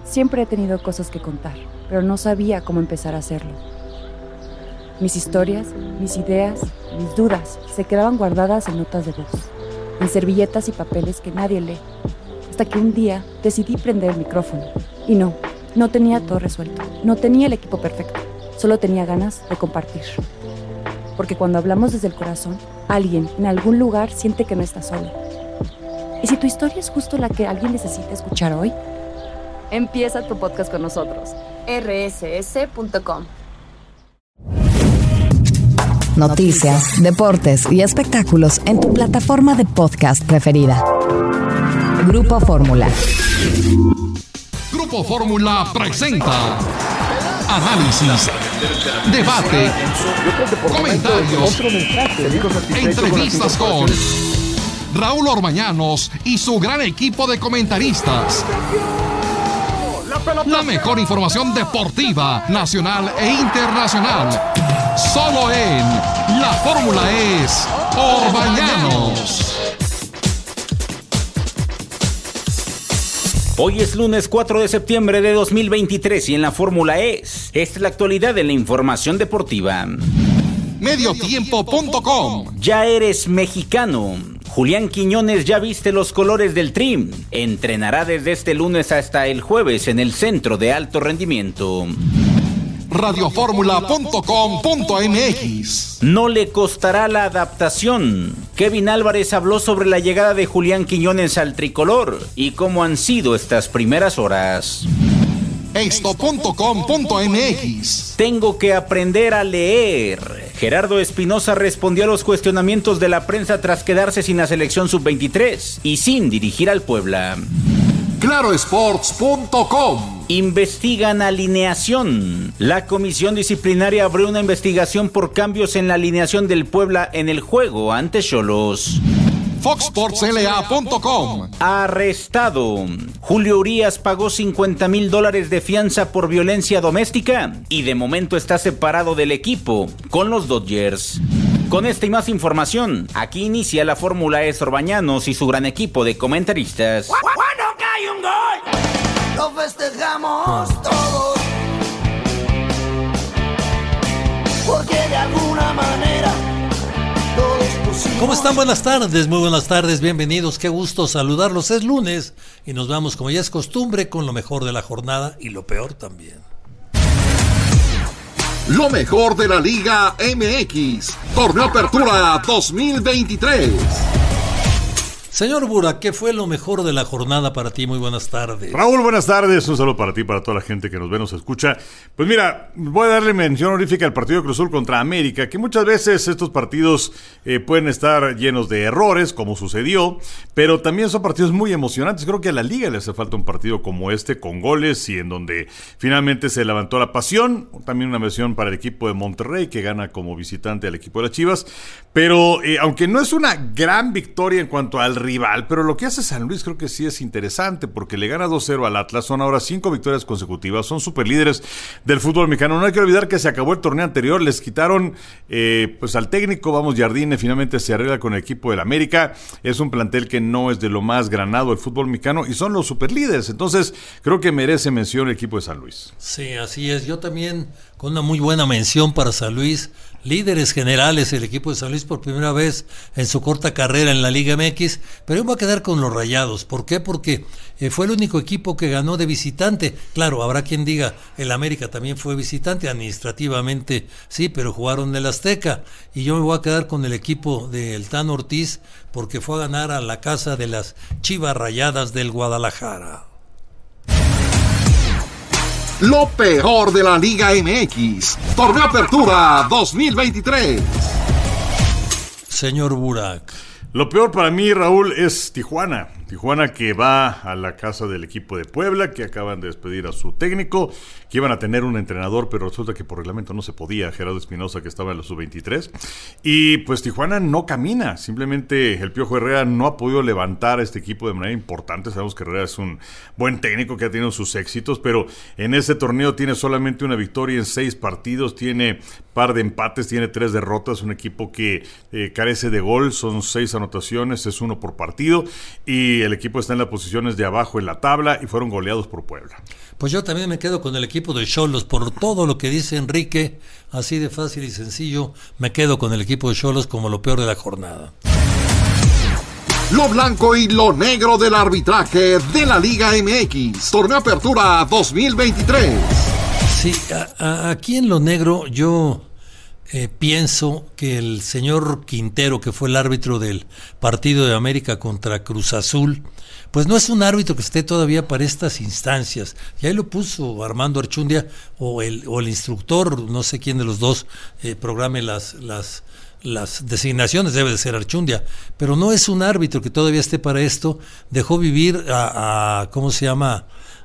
Siempre he tenido cosas que contar, pero no sabía cómo empezar a hacerlo. Mis historias, mis ideas, mis dudas se quedaban guardadas en notas de voz, en servilletas y papeles que nadie lee, hasta que un día decidí prender el micrófono. Y no tenía todo resuelto, no tenía el equipo perfecto, solo tenía ganas de compartir. Porque cuando hablamos desde el corazón, alguien en algún lugar siente que no está solo. ¿Y si tu historia es justo la que alguien necesita escuchar hoy? Empieza tu podcast con nosotros. rss.com. Noticias, deportes y espectáculos en tu plataforma de podcast preferida. Grupo Fórmula. Grupo Fórmula presenta análisis, debate, comentarios, entrevistas con Raúl Orbañanos y su gran equipo de comentaristas. La mejor información deportiva, nacional e internacional. Solo en La Fórmula es Orbañanos. Hoy es lunes 4 de septiembre de 2023 y en La Esta es la actualidad de la información deportiva. Mediotiempo.com. Ya eres mexicano. Julián Quiñones ya viste los colores del Tri. Entrenará desde este lunes hasta el jueves en el Centro de Alto Rendimiento. Radioformula.com.mx. No le costará la adaptación. Kevin Álvarez habló sobre la llegada de Julián Quiñones al tricolor y cómo han sido estas primeras horas. Esto.com.mx. Tengo que aprender a leer. Gerardo Espinosa respondió a los cuestionamientos de la prensa tras quedarse sin la selección sub-23 y sin dirigir al Puebla. Clarosports.com. Investigan alineación. La comisión disciplinaria abrió una investigación por cambios en la alineación del Puebla en el juego ante Xolos. FoxSportsLA.com. Arrestado. Julio Urías pagó $50,000 de fianza por violencia doméstica y de momento está separado del equipo con los Dodgers. Con esta y más información, aquí inicia La Fórmula es Orbañanos y su gran equipo de comentaristas. Cuando cae un gol, lo festejamos todos, porque de alguna manera todos pusimos. ¿Cómo están? Buenas tardes, muy buenas tardes, bienvenidos, qué gusto saludarlos. Es lunes y nos vamos, como ya es costumbre, con lo mejor de la jornada y lo peor también. Lo mejor de la Liga MX. Torneo Apertura 2023. Señor Burak, ¿qué fue lo mejor de la jornada para ti? Muy buenas tardes. Raúl, buenas tardes. Un saludo para ti, para toda la gente que nos ve, nos escucha. Pues mira, voy a darle mención honorífica al partido de Cruz Azul contra América, que muchas veces estos partidos pueden estar llenos de errores, como sucedió, pero también son partidos muy emocionantes. Creo que a la Liga le hace falta un partido como este, con goles y en donde finalmente se levantó la pasión. También una mención para el equipo de Monterrey, que gana como visitante al equipo de las Chivas. Pero aunque no es una gran victoria en cuanto al rival, pero lo que hace San Luis creo que sí es interesante, porque le gana 2-0 al Atlas, son ahora 5 victorias consecutivas, son superlíderes del fútbol mexicano. No hay que olvidar que se acabó el torneo anterior, les quitaron pues al técnico, Jardine finalmente se arregla con el equipo del América, es un plantel que no es de lo más granado del fútbol mexicano y son los superlíderes, entonces creo que merece mención el equipo de San Luis. Sí, así es, yo también con una muy buena mención para San Luis. Líderes generales el equipo de San Luis por primera vez en su corta carrera en la Liga MX, pero yo me voy a quedar con los Rayados. ¿Por qué? Porque fue el único equipo que ganó de visitante. Claro, habrá quien diga, el América también fue visitante, administrativamente sí, pero jugaron en el Azteca. Y yo me voy a quedar con el equipo del Tan Ortiz, porque fue a ganar a la casa de las Chivas Rayadas del Guadalajara. Lo peor de la Liga MX. Torneo Apertura 2023. Señor Burak. Lo peor para mí, Raúl, es Tijuana. Tijuana, que va a la casa del equipo de Puebla, que acaban de despedir a su técnico, que iban a tener un entrenador, pero resulta que por reglamento no se podía, Gerardo Espinosa, que estaba en la sub-23, y pues Tijuana no camina, simplemente el Piojo Herrera no ha podido levantar a este equipo de manera importante. Sabemos que Herrera es un buen técnico que ha tenido sus éxitos, pero en ese torneo tiene solamente una victoria en 6 partidos, tiene par de empates, tiene 3 derrotas, un equipo que carece de gol, son 6 anotaciones, es 1 por partido, y Sí, el equipo está en las posiciones de abajo en la tabla y fueron goleados por Puebla. Pues yo también me quedo con el equipo de Xolos, por todo lo que dice Enrique, así de fácil y sencillo, me quedo con el equipo de Xolos como lo peor de la jornada. Lo blanco y lo negro del arbitraje de la Liga MX, Torneo Apertura 2023. Sí, aquí en lo negro yo pienso que el señor Quintero, que fue el árbitro del partido de América contra Cruz Azul, pues no es un árbitro que esté todavía para estas instancias. Y ahí lo puso Armando Archundia o el instructor, no sé quién de los dos programe las designaciones, debe de ser Archundia, pero no es un árbitro que todavía esté para esto. Dejó vivir ¿cómo se llama?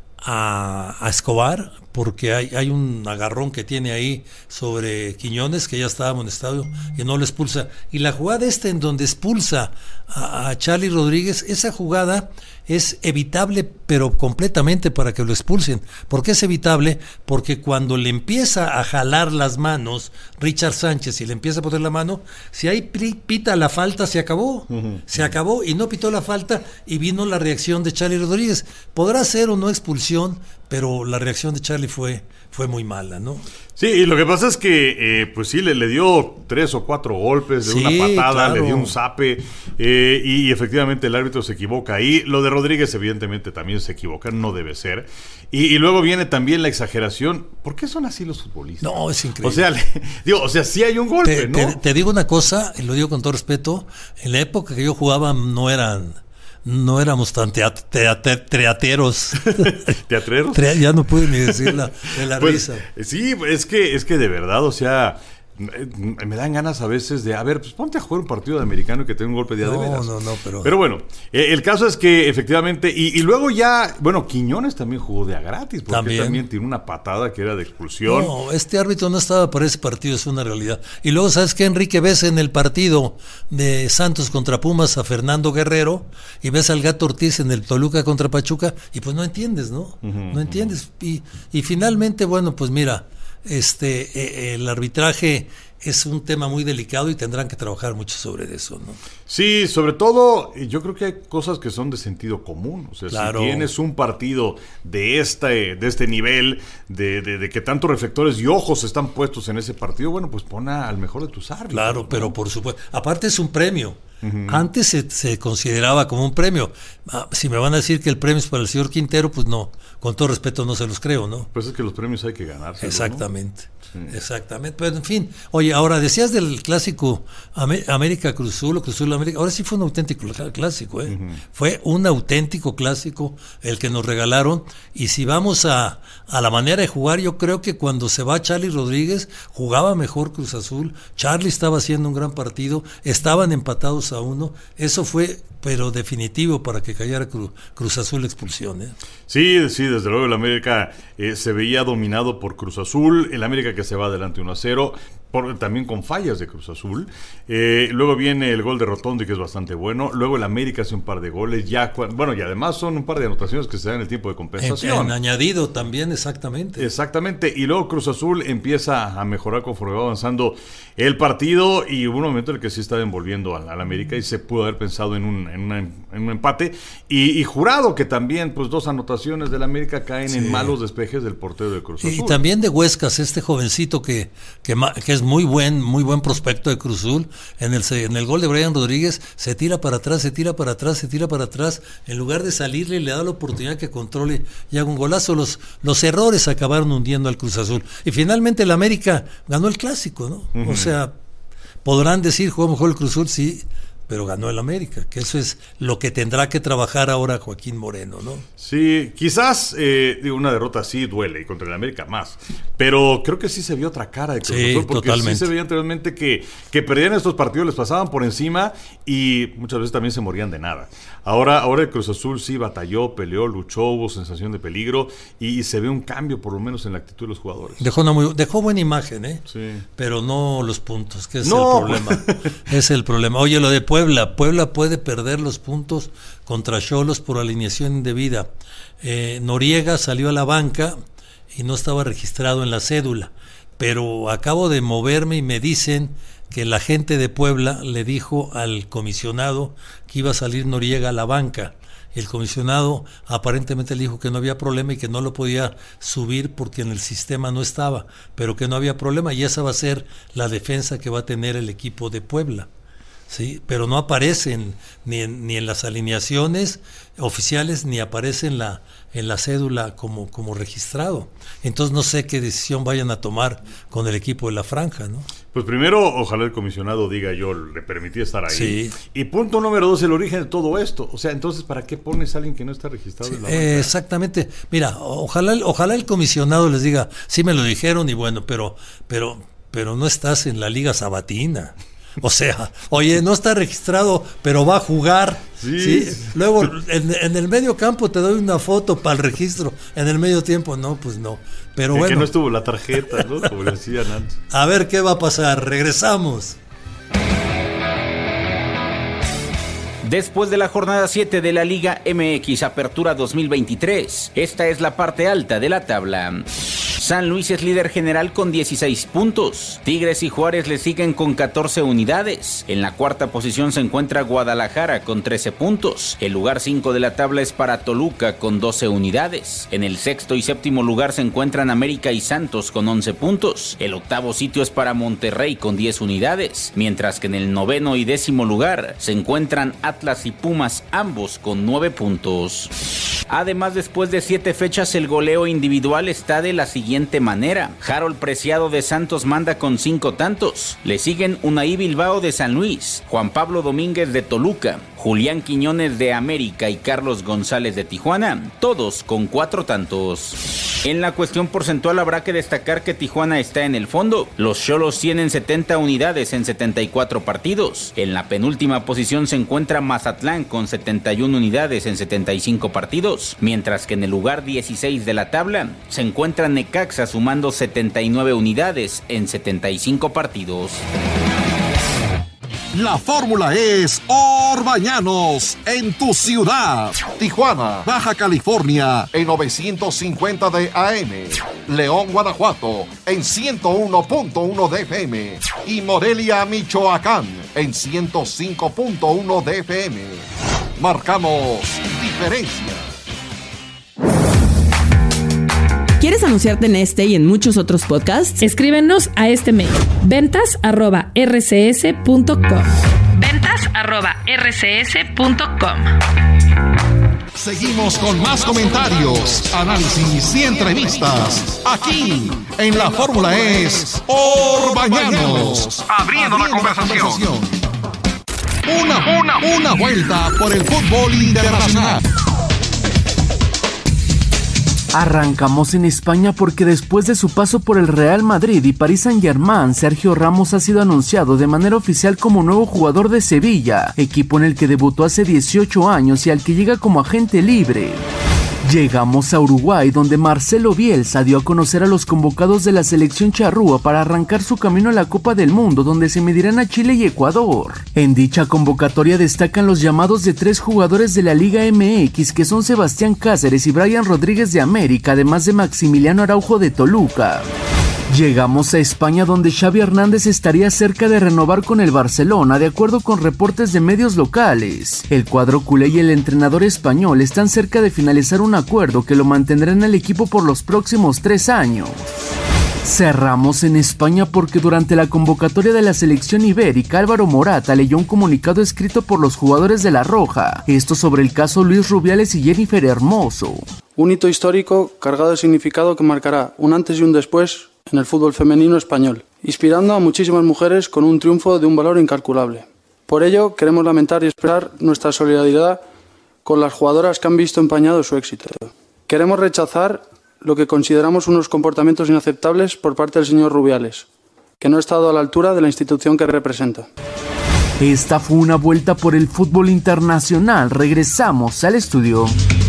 A Escobar, porque hay un agarrón que tiene ahí sobre Quiñones, que ya estaba amonestado y no lo expulsa. Y la jugada en donde expulsa a Charly Rodríguez, esa jugada es evitable, pero completamente para que lo expulsen. ¿Por qué es evitable? Porque cuando le empieza a jalar las manos Richard Sánchez y le empieza a poner la mano, si ahí pita la falta, se acabó. Se acabó y no pitó la falta y vino la reacción de Charly Rodríguez. Podrá ser o no expulsión, pero la reacción de Charly fue muy mala, ¿no? Sí, y lo que pasa es que, pues sí, le dio 3 o 4 golpes de una patada, claro. Le dio un zape, y efectivamente el árbitro se equivoca ahí. Lo de Rodríguez evidentemente también se equivoca, no debe ser. Y luego viene también la exageración. ¿Por qué son así los futbolistas? No, es increíble. O sea, sí hay un golpe, ¿no? Te digo una cosa, y lo digo con todo respeto, en la época que yo jugaba no éramos tan teateros. ¿Teatreros? Ya no pude ni decir de la pues, risa. Sí, es que de verdad, o sea, me dan ganas a veces de, pues ponte a jugar un partido de americano y que tenga un golpe de veras. No, pero bueno, el caso es que efectivamente, y luego ya, bueno, Quiñones también jugó de a gratis, porque también tiene una patada que era de expulsión. No, este árbitro no estaba para ese partido, es una realidad. Y luego, ¿sabes qué, Enrique? Ves en el partido de Santos contra Pumas a Fernando Guerrero, y ves al Gato Ortiz en el Toluca contra Pachuca, y pues no entiendes, ¿no? No entiendes. Y finalmente, bueno, pues mira, el arbitraje es un tema muy delicado y tendrán que trabajar mucho sobre eso, ¿no? Sí, sobre todo yo creo que hay cosas que son de sentido común. O sea, claro. Si tienes un partido de este nivel, de que tantos reflectores y ojos están puestos en ese partido, bueno, pues pon al mejor de tus árbitros. Claro, ¿no? Pero por supuesto, aparte es un premio. Antes se consideraba como un premio. Si me van a decir que el premio es para el señor Quintero, pues no, con todo respeto no se los creo, ¿no? Pues es que los premios hay que ganarse. Exactamente, ¿no? Sí. Exactamente. Pero en fin, oye, ahora decías del clásico América Cruz Azul o Cruz Azul América. Ahora sí fue un auténtico clásico, ¿eh? Fue un auténtico clásico el que nos regalaron. Y si vamos a la manera de jugar, yo creo que cuando se va Charly Rodríguez jugaba mejor Cruz Azul. Charly estaba haciendo un gran partido, estaban empatados a 1. Eso fue, pero definitivo para que cayera Cruz Azul expulsión, ¿eh? Sí, desde luego el América se veía dominado por Cruz Azul, el América que se va adelante 1-0, también con fallas de Cruz Azul. Luego viene el gol de Rotondi, que es bastante bueno. Luego el América hace un par de goles, y además son un par de anotaciones que se dan en el tiempo de compensación. En añadido también, exactamente. Exactamente, y luego Cruz Azul empieza a mejorar conforme va avanzando el partido, y hubo un momento en el que sí estaba envolviendo al América y se pudo haber pensado en un empate. Y Jurado, que también, pues 2 anotaciones del América caen en malos despejes del portero de Cruz Azul. Y también de Huescas, este jovencito que es muy buen prospecto de Cruz Azul. En el gol de Brian Rodríguez se tira para atrás, en lugar de salirle le da la oportunidad que controle y haga un golazo. Los errores acabaron hundiendo al Cruz Azul y finalmente el América ganó el clásico, ¿no? O sea, podrán decir jugó mejor el Cruz Azul, sí, pero ganó el América, que eso es lo que tendrá que trabajar ahora Joaquín Moreno, ¿no? Sí, quizás una derrota así duele, y contra el América más, pero creo que sí se vio otra cara de Cruz Azul, porque totalmente. Sí se veía anteriormente que perdían estos partidos, les pasaban por encima y muchas veces también se morían de nada. Ahora el Cruz Azul sí batalló, peleó, luchó, hubo sensación de peligro y se ve un cambio por lo menos en la actitud de los jugadores. Dejó buena imagen, ¿eh? Sí. Pero no los puntos, que es el problema. Es el problema. Oye, lo de Puebla puede perder los puntos contra Xolos por alineación indebida. Noriega salió a la banca y no estaba registrado en la cédula, pero acabo de moverme y me dicen que la gente de Puebla le dijo al comisionado que iba a salir Noriega a la banca el comisionado aparentemente le dijo que no había problema y que no lo podía subir porque en el sistema no estaba, pero que no había problema, y esa va a ser la defensa que va a tener el equipo de Puebla. Sí, pero no aparecen ni en las alineaciones oficiales, ni aparece en la cédula como registrado. Entonces no sé qué decisión vayan a tomar con el equipo de la Franja, ¿no? Pues primero, ojalá el comisionado diga yo le permití estar ahí. Sí. Y punto número 2, el origen de todo esto. O sea, entonces, ¿para qué pones a alguien que no está registrado en la banca? Exactamente. Mira, ojalá el comisionado les diga, sí me lo dijeron y bueno, pero no estás en la Liga Sabatina. O sea, oye, no está registrado, pero va a jugar. Sí. Luego, en el medio campo te doy una foto para el registro. En el medio tiempo, no, pues no. Pero bueno. Que no estuvo la tarjeta, ¿no? Como le decían antes. A ver qué va a pasar. Regresamos. Después de la jornada 7 de la Liga MX Apertura 2023, esta es la parte alta de la tabla. San Luis es líder general con 16 puntos. Tigres y Juárez le siguen con 14 unidades. En la cuarta posición se encuentra Guadalajara con 13 puntos. El lugar 5 de la tabla es para Toluca con 12 unidades. En el sexto y séptimo lugar se encuentran América y Santos con 11 puntos. El octavo sitio es para Monterrey con 10 unidades. Mientras que en el noveno y décimo lugar se encuentran Atlas y Pumas, ambos con 9 puntos. Además, después de 7 fechas, el goleo individual está de la siguiente manera. Harold Preciado de Santos manda con 5 tantos. Le siguen Unai Bilbao de San Luis, Juan Pablo Domínguez de Toluca, Julián Quiñones de América y Carlos González de Tijuana, todos con 4 tantos. En la cuestión porcentual habrá que destacar que Tijuana está en el fondo. Los Xolos tienen 70 unidades en 74 partidos. En la penúltima posición se encuentra Mazatlán con 71 unidades en 75 partidos, mientras que en el lugar 16 de la tabla se encuentra Necaxa sumando 79 unidades en 75 partidos. La fórmula es Orbañanos en tu ciudad. Tijuana, Baja California en 950 de AM. León, Guanajuato en 101.1 de FM. Y Morelia, Michoacán en 105.1 de FM. Marcamos diferencia. ¿Quieres anunciarte en este y en muchos otros podcasts? Escríbenos a este mail: ventas@rcs.com. ventas@rcs.com. Seguimos con más comentarios, análisis y entrevistas. Aquí en La Fórmula es Orbañanos, abriendo la conversación. Una vuelta por el fútbol internacional. Arrancamos en España porque después de su paso por el Real Madrid y Paris Saint-Germain, Sergio Ramos ha sido anunciado de manera oficial como nuevo jugador de Sevilla, equipo en el que debutó hace 18 años y al que llega como agente libre. Llegamos a Uruguay, donde Marcelo Bielsa dio a conocer a los convocados de la selección charrúa para arrancar su camino a la Copa del Mundo, donde se medirán a Chile y Ecuador. En dicha convocatoria destacan los llamados de 3 jugadores de la Liga MX, que son Sebastián Cáceres y Brian Rodríguez de América, además de Maximiliano Araujo de Toluca. Llegamos a España, donde Xavi Hernández estaría cerca de renovar con el Barcelona, de acuerdo con reportes de medios locales. El cuadro culé y el entrenador español están cerca de finalizar un acuerdo que lo mantendrá en el equipo por los próximos 3 años. Cerramos en España porque durante la convocatoria de la selección ibérica, Álvaro Morata leyó un comunicado escrito por los jugadores de La Roja, esto sobre el caso Luis Rubiales y Jennifer Hermoso. Un hito histórico cargado de significado que marcará un antes y un después en el fútbol femenino español, inspirando a muchísimas mujeres con un triunfo de un valor incalculable. Por ello, queremos lamentar y expresar nuestra solidaridad con las jugadoras que han visto empañado su éxito. Queremos rechazar lo que consideramos unos comportamientos inaceptables por parte del señor Rubiales, que no ha estado a la altura de la institución que representa. Esta fue una vuelta por el fútbol internacional. Regresamos al estudio.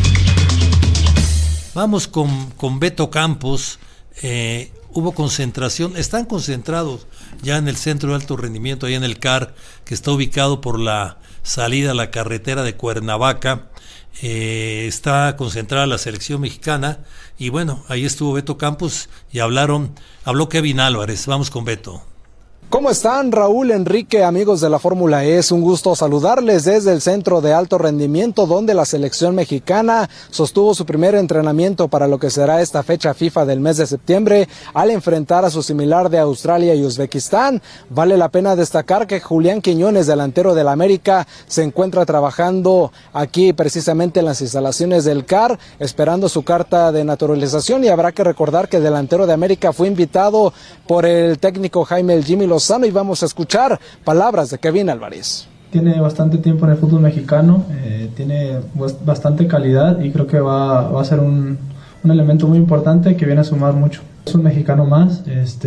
Vamos con Beto Campos. Hubo concentración, están concentrados ya en el centro de alto rendimiento, ahí en el CAR, que está ubicado por la salida a la carretera de Cuernavaca. Está concentrada la selección mexicana y bueno, ahí estuvo Beto Campos y habló Kevin Álvarez. Vamos con Beto. ¿Cómo están, Raúl, Enrique, amigos de la Fórmula E? Es un gusto saludarles desde el Centro de Alto Rendimiento, donde la selección mexicana sostuvo su primer entrenamiento para lo que será esta fecha FIFA del mes de septiembre, al enfrentar a su similar de Australia y Uzbekistán. Vale la pena destacar que Julián Quiñones, delantero del América, se encuentra trabajando aquí precisamente en las instalaciones del CAR, esperando su carta de naturalización, y habrá que recordar que el delantero de América fue invitado por el técnico Jaime El Jimmy Lozano, y vamos a escuchar palabras de Kevin Álvarez. Tiene bastante tiempo en el fútbol mexicano, tiene bastante calidad y creo que va a ser un elemento muy importante que viene a sumar mucho. Es un mexicano más,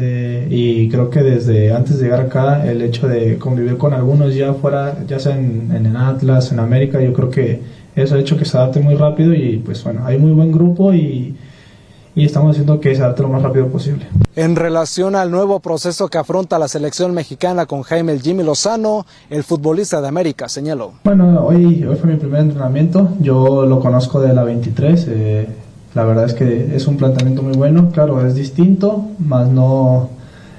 y creo que desde antes de llegar acá, el hecho de convivir con algunos ya fuera, ya sea en Atlas, en América, yo creo que eso ha hecho que se adapte muy rápido, y pues bueno, hay muy buen grupo y estamos haciendo que se adapte lo más rápido posible. En relación al nuevo proceso que afronta la selección mexicana con Jaime El Jimmy Lozano, el futbolista de América señaló: Bueno, hoy fue mi primer entrenamiento, yo lo conozco de la 23, la verdad es que es un planteamiento muy bueno, claro, es distinto, más no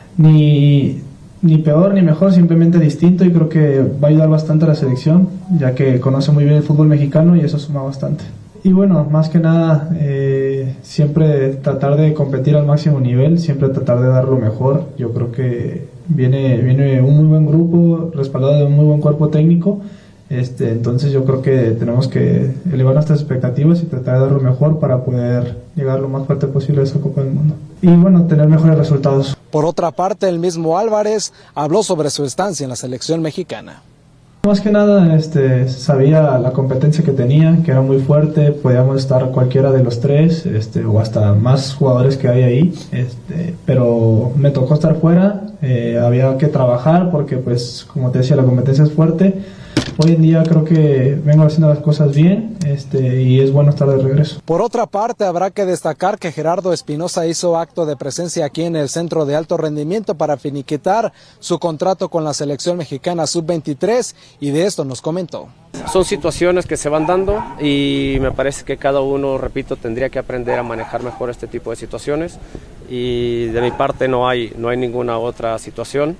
ni peor ni mejor, simplemente distinto, y creo que va a ayudar bastante a la selección, ya que conoce muy bien el fútbol mexicano y eso suma bastante. Y bueno, más que nada, siempre tratar de competir al máximo nivel, siempre tratar de dar lo mejor. Yo creo que viene un muy buen grupo, respaldado de un muy buen cuerpo técnico. Entonces yo creo que tenemos que elevar nuestras expectativas y tratar de dar lo mejor para poder llegar lo más fuerte posible a esa Copa del Mundo. Y bueno, tener mejores resultados. Por otra parte, el mismo Álvarez habló sobre su estancia en la selección mexicana. Más que nada, sabía la competencia que tenía, que era muy fuerte, podíamos estar cualquiera de los tres, o hasta más jugadores que hay ahí, pero me tocó estar fuera, había que trabajar porque, pues, como te decía, la competencia es fuerte. Hoy en día creo que vengo haciendo las cosas bien, y es bueno estar de regreso. Por otra parte, habrá que destacar que Gerardo Espinosa hizo acto de presencia aquí en el Centro de Alto Rendimiento para finiquitar su contrato con la selección mexicana sub-23, y de esto nos comentó. Son situaciones que se van dando y me parece que cada uno, repito, tendría que aprender a manejar mejor este tipo de situaciones, y de mi parte no hay ninguna otra situación.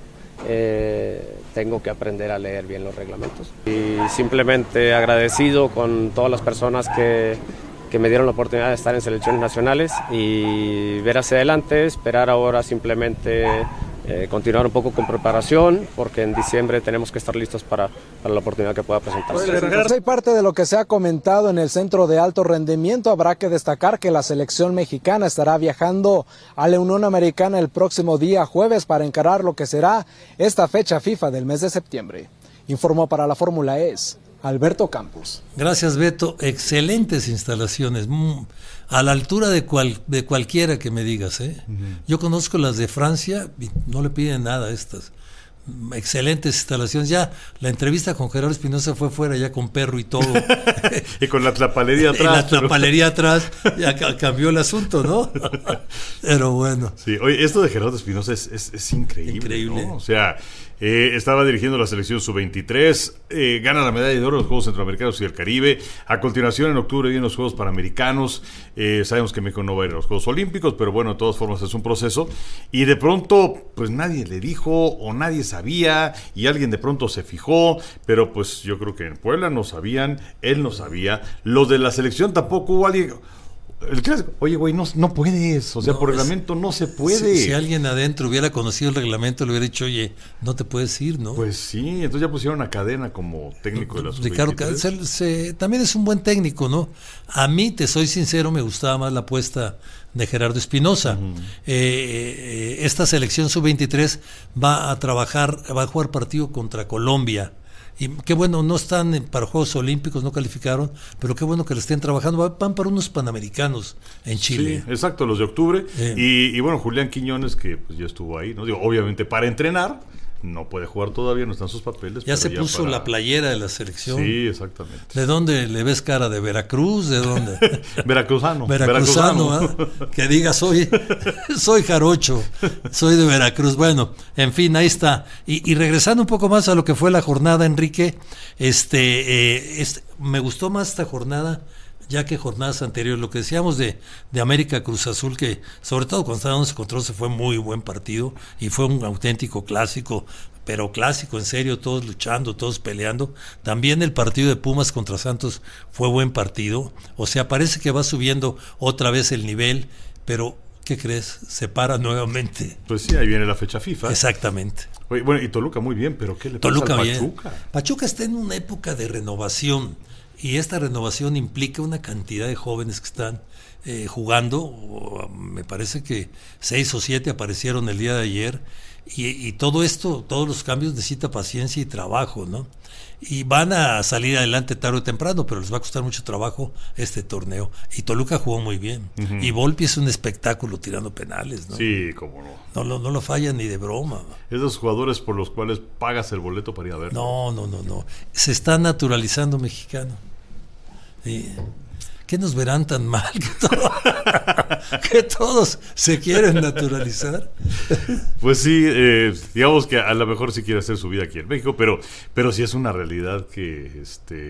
Tengo que aprender a leer bien los reglamentos y simplemente agradecido con todas las personas que me dieron la oportunidad de estar en selecciones nacionales y ver hacia adelante, esperar ahora simplemente continuar un poco con preparación, porque en diciembre tenemos que estar listos para la oportunidad que pueda presentarse. Hay parte de lo que se ha comentado en el Centro de Alto Rendimiento. Habrá que destacar que la selección mexicana estará viajando a la Unión Americana el próximo día jueves para encarar lo que será esta fecha FIFA del mes de septiembre. Informó para la Fórmula E Alberto Campos. Gracias, Beto. Excelentes instalaciones, a la altura de cualquiera que me digas, ¿eh? Uh-huh. Yo conozco las de Francia y no le piden nada a estas. Excelentes instalaciones. Ya la entrevista con Gerardo Espinosa fue fuera, ya con perro y todo. Y con la tlapalería atrás. Y la tlapalería atrás ya cambió el asunto, ¿no? Pero bueno. Sí, oye, esto de Gerardo Espinosa es increíble. Increíble. ¿No? O sea, estaba dirigiendo la selección sub-23, gana la medalla de oro en los Juegos Centroamericanos y del Caribe. A continuación, en octubre vienen los Juegos Panamericanos. Sabemos que México no va a ir a los Juegos Olímpicos, pero bueno, de todas formas es un proceso. Y de pronto, pues nadie le dijo o nadie sabía, y alguien de pronto se fijó, pero pues yo creo que en Puebla no sabían, él no sabía, los de la selección tampoco. Hubo alguien, el clásico, oye güey, no puedes, o sea, por reglamento no se puede. Si alguien adentro hubiera conocido el reglamento, le hubiera dicho, oye, no te puedes ir, ¿no? Pues sí, entonces ya pusieron a Cadena como técnico de la Ricardo también es un buen técnico, ¿no? A mí, te soy sincero, me gustaba más la apuesta de Gerardo Espinosa. Uh-huh. Esta selección sub-23 va a jugar partido contra Colombia. Y qué bueno, no están para Juegos Olímpicos, no calificaron, pero qué bueno que le estén trabajando. Van para unos Panamericanos en Chile. Sí, exacto, los de octubre. Y bueno, Julián Quiñones, que pues ya estuvo ahí, ¿no? Digo, obviamente para entrenar, no puede jugar todavía, no están sus papeles. Ya se puso la playera de la selección. Sí, exactamente. ¿De dónde le ves cara? ¿De Veracruz? ¿De dónde? Veracruzano. Veracruzano. Que diga, soy jarocho, soy de Veracruz. Bueno, en fin, ahí está. Y regresando un poco más a lo que fue la jornada, Enrique, me gustó más esta jornada. ya que jornadas anteriores. Lo que decíamos de América Cruz Azul, que sobre todo cuando estábamos en control se fue muy buen partido y fue un auténtico clásico, pero clásico en serio, todos luchando, todos peleando. También el partido de Pumas contra Santos fue buen partido, o sea, parece que va subiendo otra vez el nivel, pero ¿qué crees? Se para nuevamente. Pues sí, ahí viene la fecha FIFA. Exactamente. Oye, bueno, y Toluca muy bien, pero ¿qué le pasa Toluca al bien. Pachuca? Pachuca está en una época de renovación y esta renovación implica una cantidad de jóvenes que están jugando. Me parece que 6 o 7 aparecieron el día de ayer y todo esto, todos los cambios necesita paciencia y trabajo, ¿no? Y van a salir adelante tarde o temprano, pero les va a costar mucho trabajo este torneo. Y Toluca jugó muy bien. Uh-huh. Y Volpi es un espectáculo tirando penales, ¿no? Sí, cómo no. No lo falla ni de broma. Esos jugadores por los cuales pagas el boleto para ir a ver. No. Se está naturalizando mexicano. Sí. ¿Qué nos verán tan mal que todos se quieren naturalizar? Pues sí, digamos que a lo mejor sí quiere hacer su vida aquí en México, pero sí es una realidad que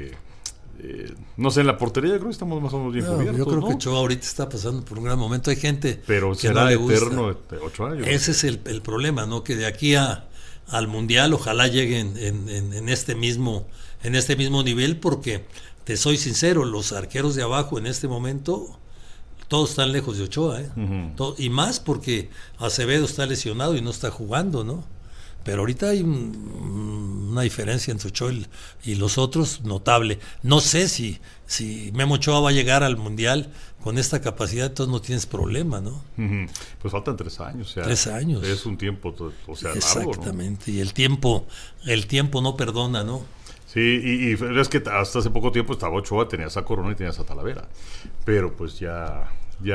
no sé, en la portería yo creo que estamos más o menos bien cubiertos. Yo creo que Ochoa ahorita está pasando por un gran momento. Hay gente pero que será no le eterno gusta. 8 años. Ese es el problema, ¿no? Que de aquí al Mundial ojalá lleguen en este mismo nivel, porque te soy sincero, los arqueros de abajo en este momento todos están lejos de Ochoa, Uh-huh. Y más porque Acevedo está lesionado y no está jugando, ¿no? Pero ahorita hay una diferencia entre Ochoa y los otros notable. No sé si Memo Ochoa va a llegar al Mundial con esta capacidad, entonces no tienes problema, ¿no? Uh-huh. Pues faltan 3 años. O sea, 3 años. Es un tiempo, o sea, largo, exactamente, ¿no? Y el tiempo no perdona, ¿no? Sí, y es que hasta hace poco tiempo estaba Ochoa, tenías a Corona y tenías a Talavera, pero pues ya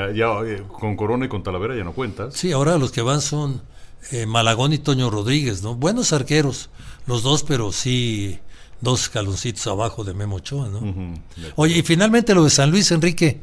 con Corona y con Talavera ya no cuentas. Sí, ahora los que van son Malagón y Toño Rodríguez, ¿no? Buenos arqueros, los dos, pero sí 2 escaloncitos abajo de Memo Ochoa, ¿no? Uh-huh. Oye, y finalmente lo de San Luis, Enrique,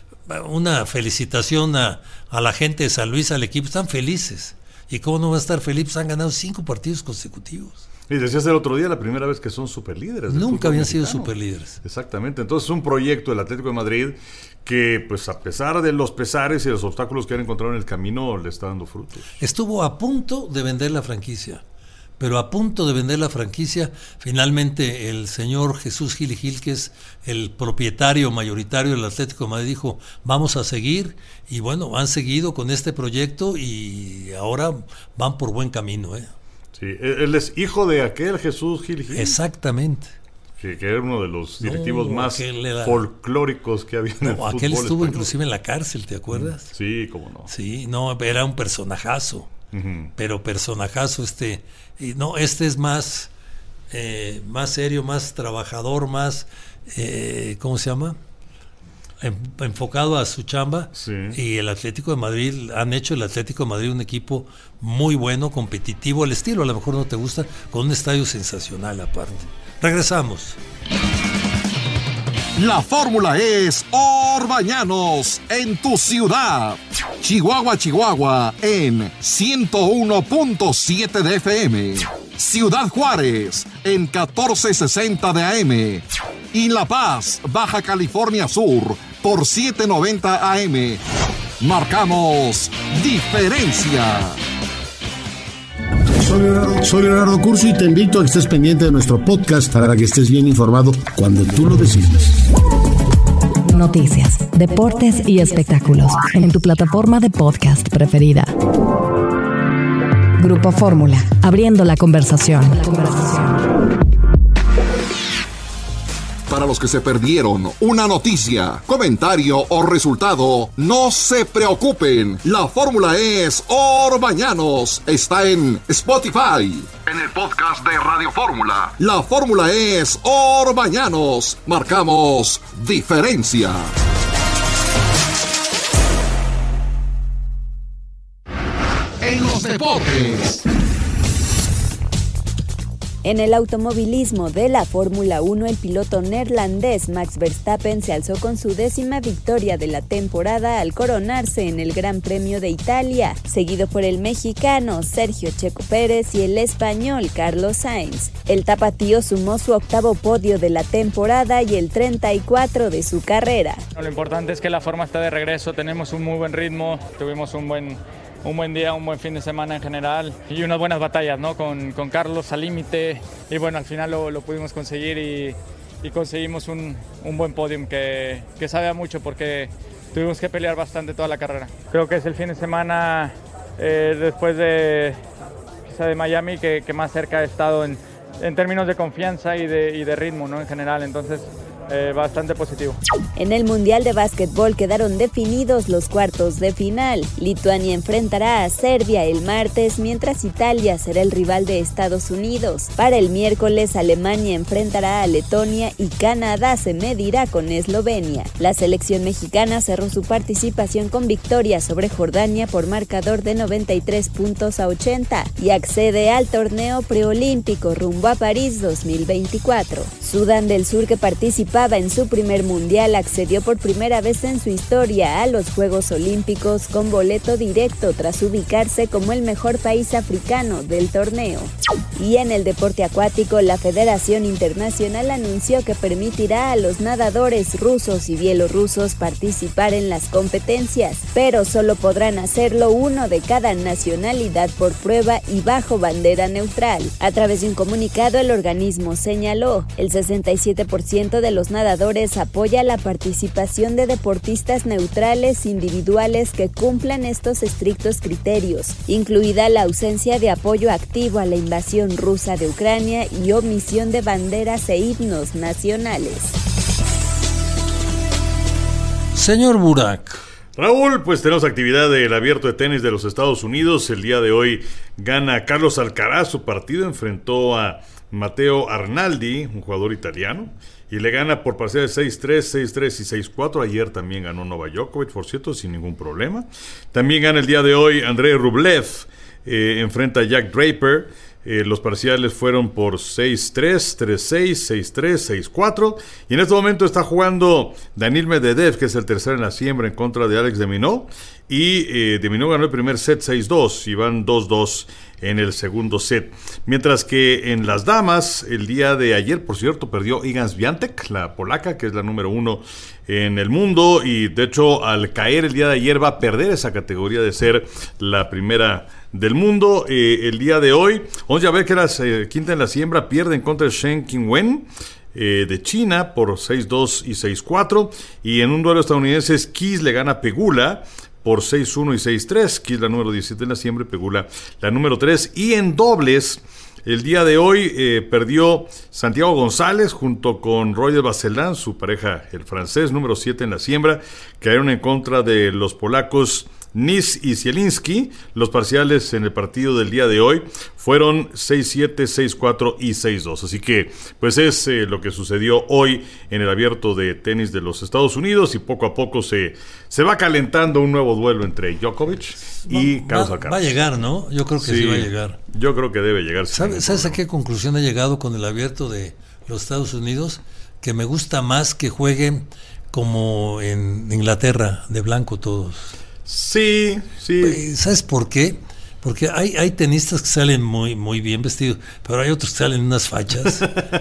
una felicitación a la gente de San Luis, al equipo, están felices. ¿Y cómo no van a estar felices? Han ganado 5 partidos consecutivos. Y decías el otro día, la primera vez que son superlíderes. Nunca habían sido superlíderes. Exactamente. Entonces es un proyecto del Atlético de Madrid que, pues a pesar de los pesares y los obstáculos que han encontrado en el camino, le está dando frutos. Estuvo a punto de vender la franquicia, pero a punto de vender la franquicia, finalmente el señor Jesús Gil y Gil, que es el propietario mayoritario del Atlético de Madrid, dijo, vamos a seguir, y bueno, han seguido con este proyecto y ahora van por buen camino, ¿eh? Sí, él es hijo de aquel Jesús Gil Gil. Exactamente. Que era uno de los directivos más folclóricos que había en el fútbol aquel estuvo español. Inclusive en la cárcel, ¿te acuerdas? Sí, cómo no. Sí, no, era un personajazo. Uh-huh. Pero personajazo y no, este es más serio, más trabajador, más ¿cómo se llama? Enfocado a su chamba. Sí. Y el Atlético de Madrid, han hecho el Atlético de Madrid un equipo muy bueno, competitivo, el estilo a lo mejor no te gusta, con un estadio sensacional aparte. Regresamos. La fórmula es Orbañanos en tu ciudad. Chihuahua, Chihuahua en 101.7 de FM. Ciudad Juárez en 1460 de AM. Y La Paz, Baja California Sur por 790 AM. Marcamos diferencia. Soy Leonardo Curcio y te invito a que estés pendiente de nuestro podcast para que estés bien informado cuando tú lo decidas. Noticias, deportes y espectáculos en tu plataforma de podcast preferida. Grupo Fórmula, abriendo la conversación. Para los que se perdieron una noticia, comentario o resultado, no se preocupen. La fórmula es Orbañanos. Está en Spotify. En el podcast de Radio Fórmula. La fórmula es Orbañanos. Marcamos diferencia. En los deportes. En el automovilismo de la Fórmula 1, el piloto neerlandés Max Verstappen se alzó con su 10ª victoria de la temporada al coronarse en el Gran Premio de Italia, seguido por el mexicano Sergio Checo Pérez y el español Carlos Sainz. El tapatío sumó su 8º podio de la temporada y el 34 de su carrera. Lo importante es que la forma está de regreso, tenemos un muy buen ritmo, tuvimos un buen día, un buen fin de semana en general y unas buenas batallas, ¿no? Con Carlos al límite y bueno, al final lo pudimos conseguir y conseguimos un buen podium que sabe a mucho porque tuvimos que pelear bastante toda la carrera. Creo que es el fin de semana después de Miami que más cerca he estado en términos de confianza y de ritmo, ¿no? En general, entonces bastante positivo. En el Mundial de Básquetbol quedaron definidos los cuartos de final. Lituania enfrentará a Serbia el martes, mientras Italia será el rival de Estados Unidos. Para el miércoles, Alemania enfrentará a Letonia y Canadá se medirá con Eslovenia. La selección mexicana cerró su participación con victoria sobre Jordania por marcador de 93 puntos a 80 y accede al torneo preolímpico rumbo a París 2024. Sudán del Sur, que participaba en su primer mundial, accedió por primera vez en su historia a los Juegos Olímpicos con boleto directo tras ubicarse como el mejor país africano del torneo. Y en el deporte acuático, la Federación Internacional anunció que permitirá a los nadadores rusos y bielorrusos participar en las competencias, pero solo podrán hacerlo uno de cada nacionalidad por prueba y bajo bandera neutral. A través de un comunicado, el organismo señaló: el 67% de los nadadores apoya la participación de deportistas neutrales individuales que cumplan estos estrictos criterios, incluida la ausencia de apoyo activo a la invasión rusa de Ucrania y omisión de banderas e himnos nacionales. Señor Burak. Raúl, pues tenemos actividad del Abierto de Tenis de los Estados Unidos. El día de hoy gana Carlos Alcaraz su partido, enfrentó a Matteo Arnaldi, un jugador italiano, y le gana por parciales 6-3, 6-3 y 6-4. Ayer también ganó Novak Djokovic, por cierto, sin ningún problema. También gana el día de hoy Andrei Rublev, enfrenta a Jack Draper. Los parciales fueron por 6-3, 3-6, 6-3, 6-4. Y en este momento está jugando Daniil Medvedev, que es el tercero en la siembra, en contra de Alex de Minaur. Y de Minaur ganó el primer set 6-2 y van 2-2 en el segundo set. Mientras que en las damas, el día de ayer, por cierto, perdió Iga Świątek, la polaca, que es la número 1 en el mundo. Y de hecho, al caer el día de ayer, va a perder esa categoría de ser la primera del mundo. El día de hoy, vamos a ver que la quinta en la siembra pierde en contra de Shen Qingwen de China por 6-2 y 6-4. Y en un duelo estadounidense, Keys le gana a Pegula por 6-1 y 6-3. Keys la número 17 en la siembra y Pegula la número 3. Y en dobles, el día de hoy perdió Santiago González junto con Roger Vasselin, su pareja, el francés, número 7 en la siembra. Cayeron en contra de los polacos Nis y Zielinski. Los parciales en el partido del día de hoy fueron 6-7, 6-4 y 6-2. Así que, pues es lo que sucedió hoy en el Abierto de Tenis de los Estados Unidos, y poco a poco se va calentando un nuevo duelo entre Djokovic y Carlos Alcaraz. Va a llegar, ¿no? Yo creo que sí va a llegar. Yo creo que debe llegar. ¿Sabes a qué conclusión he llegado con el Abierto de los Estados Unidos? Que me gusta más que jueguen como en Inglaterra, de blanco todos. Sí. ¿Sabes por qué? Porque hay tenistas que salen muy bien vestidos, pero hay otros que salen en unas fachas.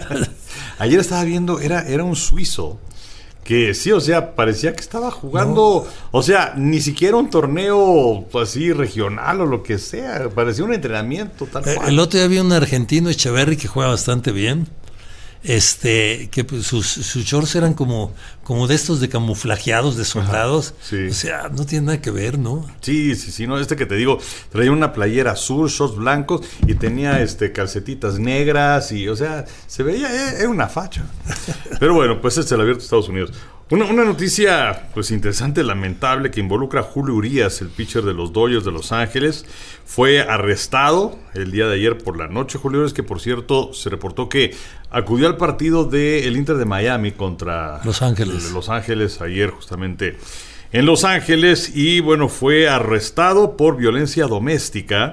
Ayer estaba viendo, era un suizo que sí, o sea, parecía que estaba jugando, o sea, ni siquiera un torneo así regional o lo que sea, parecía un entrenamiento tal cual. El otro día había un argentino, Echeverry, que juega bastante bien. Que pues, sus shorts eran como de estos de camuflajeados, de soldados. Sí. O sea, no tiene nada que ver, ¿no? Sí, no, que te digo, traía una playera azul, shorts blancos y tenía calcetitas negras y, o sea, se veía, era una facha. Pero bueno, pues es el Abierto de Estados Unidos. Una noticia pues interesante, lamentable, que involucra a Julio Urías, el pitcher de los Dodgers de Los Ángeles. Fue arrestado el día de ayer por la noche. Julio Urías, que por cierto se reportó que acudió al partido del Inter de Miami contra Los Ángeles. Los Ángeles ayer justamente en Los Ángeles, y bueno, fue arrestado por violencia doméstica.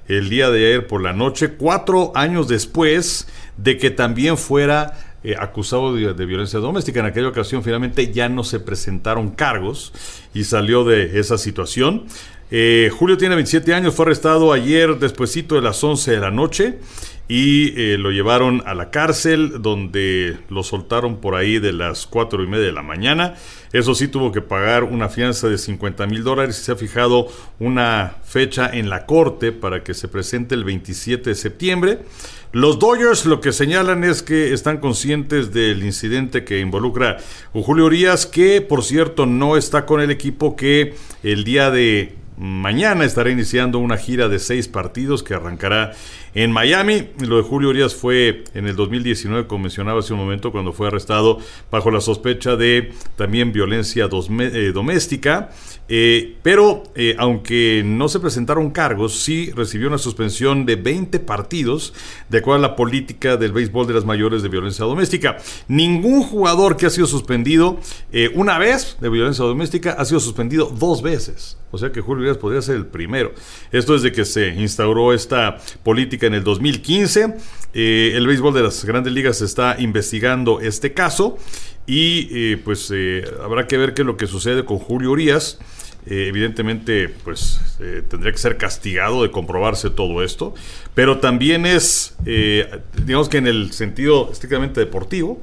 el día de ayer por la noche, 4 años después de que también fuera acusado de violencia doméstica. En aquella ocasión finalmente ya no se presentaron cargos y salió de esa situación. Julio tiene 27 años, fue arrestado ayer despuesito de las 11 de la noche y lo llevaron a la cárcel, donde lo soltaron por ahí de las 4:30 de la mañana. Eso sí, tuvo que pagar una fianza de $50,000 y se ha fijado una fecha en la corte para que se presente el 27 de septiembre. Los Dodgers lo que señalan es que están conscientes del incidente que involucra a Julio Urías, que por cierto no está con el equipo, que el día de mañana estará iniciando una gira de 6 partidos que arrancará en Miami. Lo de Julio Urías fue en el 2019, como mencionaba hace un momento, cuando fue arrestado bajo la sospecha de también violencia doméstica. Pero aunque no se presentaron cargos, sí recibió una suspensión de 20 partidos de acuerdo a la política del béisbol de las mayores de violencia doméstica. Ningún jugador que ha sido suspendido una vez de violencia doméstica ha sido suspendido 2 veces. O sea que Julio Urías podría ser el primero. Esto desde que se instauró esta política en el 2015. El béisbol de las grandes ligas está investigando este caso y habrá que ver qué es lo que sucede con Julio Urías. Evidentemente tendría que ser castigado de comprobarse todo esto, pero también es digamos que en el sentido estrictamente deportivo,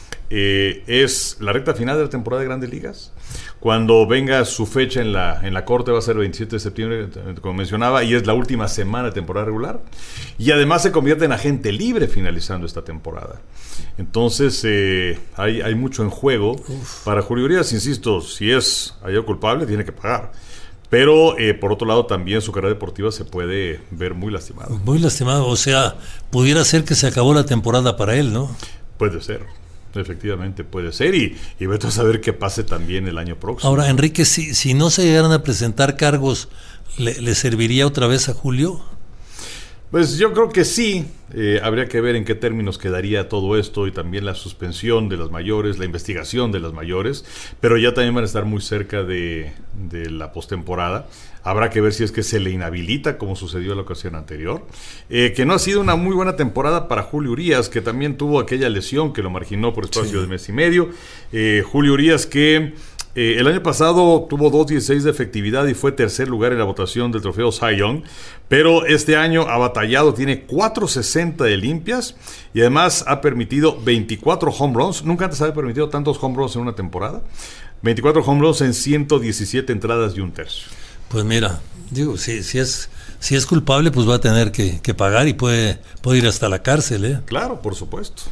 es la recta final de la temporada de Grandes Ligas. Cuando venga su fecha en la corte va a ser el 27 de septiembre, como mencionaba, y es la última semana de temporada regular. Y además se convierte en agente libre finalizando esta temporada. Entonces hay mucho en juego. Para Julio Urías, insisto, si es hallado culpable, tiene que pagar. Pero por otro lado también su carrera deportiva se puede ver muy lastimada. Muy lastimado, o sea, pudiera ser que se acabó la temporada para él, ¿no? Puede ser. Efectivamente puede ser y vete a saber qué pase también el año próximo. Ahora, Enrique, si no se llegaran a presentar cargos, ¿le serviría otra vez a Julio? Pues yo creo que sí. Habría que ver en qué términos quedaría todo esto y también la suspensión de las mayores, la investigación de las mayores, pero ya también van a estar muy cerca de la postemporada. Habrá que ver si es que se le inhabilita, como sucedió en la ocasión anterior. Que no ha sido una muy buena temporada para Julio Urías, que también tuvo aquella lesión que lo marginó por espacio de mes y medio. Julio Urías que el año pasado tuvo 2.16 de efectividad y fue tercer lugar en la votación del trofeo Cy Young, pero este año ha batallado, tiene 4.60 de limpias y además ha permitido 24 home runs. Nunca antes había permitido tantos home runs en una temporada. 24 home runs en 117 entradas y 1/3. Pues mira, digo, si es culpable, pues va a tener que pagar y puede ir hasta la cárcel, ¿eh? Claro, por supuesto.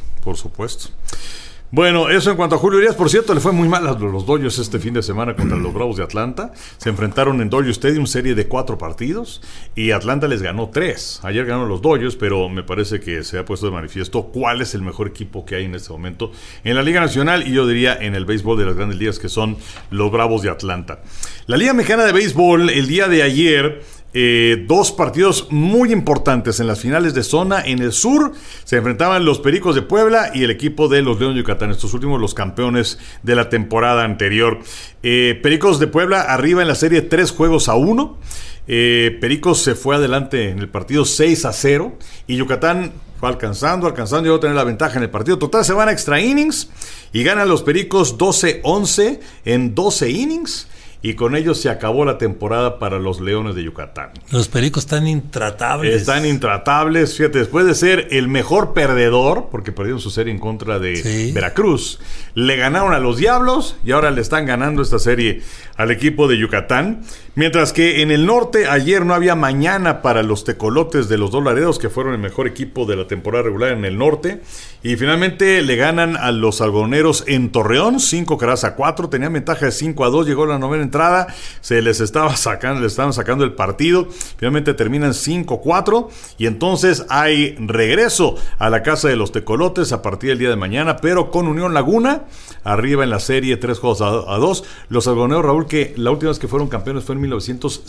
Bueno, eso en cuanto a Julio Urías. Por cierto, le fue muy mal a los Dodgers este fin de semana contra los Bravos de Atlanta. Se enfrentaron en Dodger Stadium, serie de 4 partidos, y Atlanta les ganó 3. Ayer ganaron los Dodgers, pero me parece que se ha puesto de manifiesto cuál es el mejor equipo que hay en este momento en la Liga Nacional, y yo diría en el béisbol de las grandes ligas, que son los Bravos de Atlanta. La Liga Mexicana de Béisbol, el día de ayer, 2 partidos muy importantes en las finales de zona. En el sur se enfrentaban los Pericos de Puebla y el equipo de los Leones de Yucatán, estos últimos los campeones de la temporada anterior. Pericos de Puebla arriba en la serie 3-1. Pericos se fue adelante en el partido 6-0 y Yucatán fue alcanzando, llegó a tener la ventaja en el partido. Total, se van a extra innings y ganan los Pericos 12-11 en 12 innings. Y con ellos se acabó la temporada para los Leones de Yucatán. Los Pericos están intratables. Fíjate, después de ser el mejor perdedor, porque perdieron su serie en contra de Veracruz, le ganaron a los Diablos y ahora le están ganando esta serie al equipo de Yucatán. Mientras que en el norte ayer no había mañana para los Tecolotes de los Dos Laredos, que fueron el mejor equipo de la temporada regular en el norte. Y finalmente le ganan a los Algodoneros en Torreón, 5-4. Tenían ventaja de 5-2, llegó la novena entrada, les estaban sacando el partido. Finalmente terminan 5-4 y entonces hay regreso a la casa de los Tecolotes a partir del día de mañana, pero con Unión Laguna arriba en la serie 3-2. Los Algodoneros, Raúl, que la última vez que fueron campeones fue en